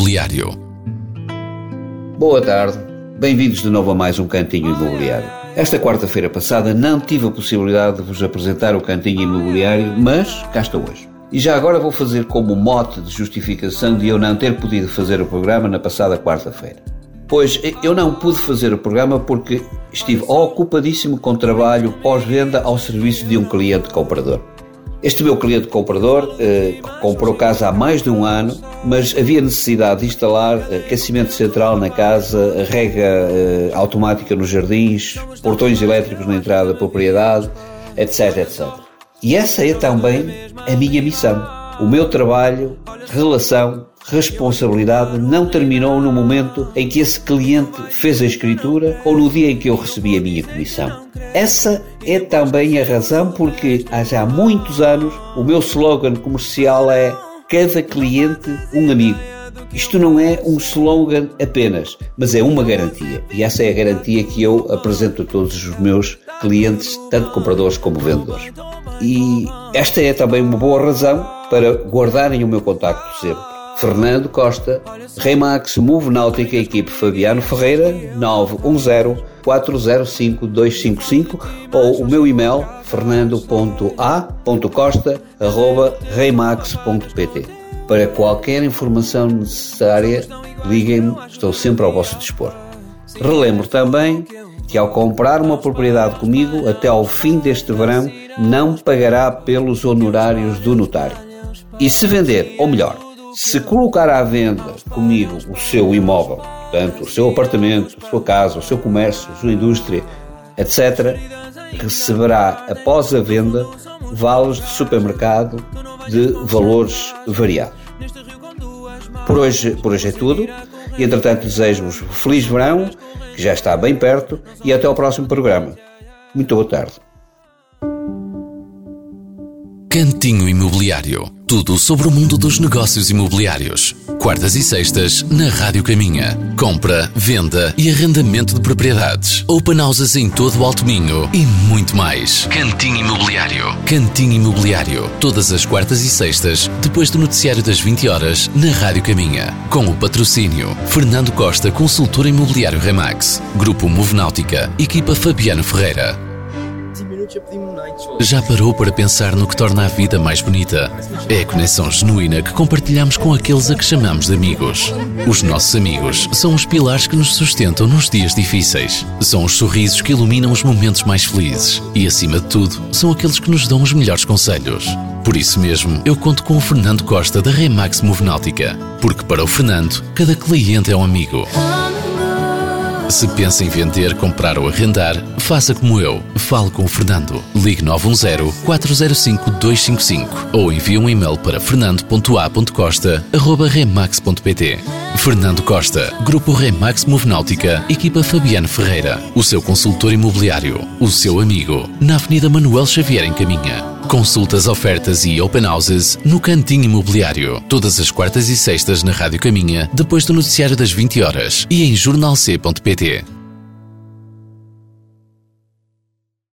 Imobiliário. Boa tarde, bem-vindos de novo a mais um Cantinho Imobiliário. Esta quarta-feira passada não tive a possibilidade de vos apresentar o Cantinho Imobiliário, mas cá estou hoje. E já agora vou fazer como mote de justificação de eu não ter podido fazer o programa na passada quarta-feira. Pois eu não pude fazer o programa porque estive ocupadíssimo com trabalho pós-venda ao serviço de um cliente comprador. Este meu cliente comprador comprou casa há mais de um ano, mas havia necessidade de instalar aquecimento central na casa, rega automática nos jardins, portões elétricos na entrada da propriedade, etc, etc. E essa é também a minha missão. O meu trabalho, relação, responsabilidade não terminou no momento em que esse cliente fez a escritura ou no dia em que eu recebi a minha comissão. Essa é também a razão porque há já muitos anos o meu slogan comercial é cada cliente um amigo. Isto não é um slogan apenas, mas é uma garantia. E essa é a garantia que eu apresento a todos os meus clientes, tanto compradores como vendedores. E esta é também uma boa razão para guardarem o meu contacto sempre. Fernando Costa, Remax Move Náutica, equipe Fabiano Ferreira, 910-405-255 ou o meu e-mail fernando.a.costa@remax.pt. Para qualquer informação necessária, liguem-me, estou sempre ao vosso dispor. Relembro também que ao comprar uma propriedade comigo, até ao fim deste verão, não pagará pelos honorários do notário. E se vender, ou melhor, se colocar à venda comigo o seu imóvel, portanto, o seu apartamento, a sua casa, o seu comércio, a sua indústria, etc., receberá, após a venda, vales de supermercado de valores variados. Por hoje é tudo. E, entretanto, desejo-vos um feliz verão, que já está bem perto, e até ao próximo programa. Muito boa tarde. Cantinho Imobiliário. Tudo sobre o mundo dos negócios imobiliários. Quartas e sextas, na Rádio Caminha. Compra, venda e arrendamento de propriedades. Open houses em todo o Alto Minho e muito mais. Cantinho Imobiliário. Cantinho Imobiliário. Todas as quartas e sextas, depois do noticiário das 20 horas, na Rádio Caminha. Com o patrocínio Fernando Costa, consultor imobiliário Remax. Grupo Move Náutica. Equipa Fabiano Ferreira. Já parou para pensar no que torna a vida mais bonita? É a conexão genuína que compartilhamos com aqueles a que chamamos de amigos. Os nossos amigos são os pilares que nos sustentam nos dias difíceis. São os sorrisos que iluminam os momentos mais felizes. E, acima de tudo, são aqueles que nos dão os melhores conselhos. Por isso mesmo, eu conto com o Fernando Costa da Remax Move Náutica. Porque para o Fernando, cada cliente é um amigo. Se pensa em vender, comprar ou arrendar, faça como eu. Fale com o Fernando. Ligue 910-405-255 ou envie um e-mail para fernando.a.costa@remax.pt. Fernando Costa, Grupo Remax Move Náutica, equipa Fabiano Ferreira. O seu consultor imobiliário, o seu amigo, na Avenida Manuel Xavier em Caminha. Consultas, ofertas e open houses no Cantinho Imobiliário. Todas as quartas e sextas na Rádio Caminha, depois do noticiário das 20 horas e em jornalc.pt.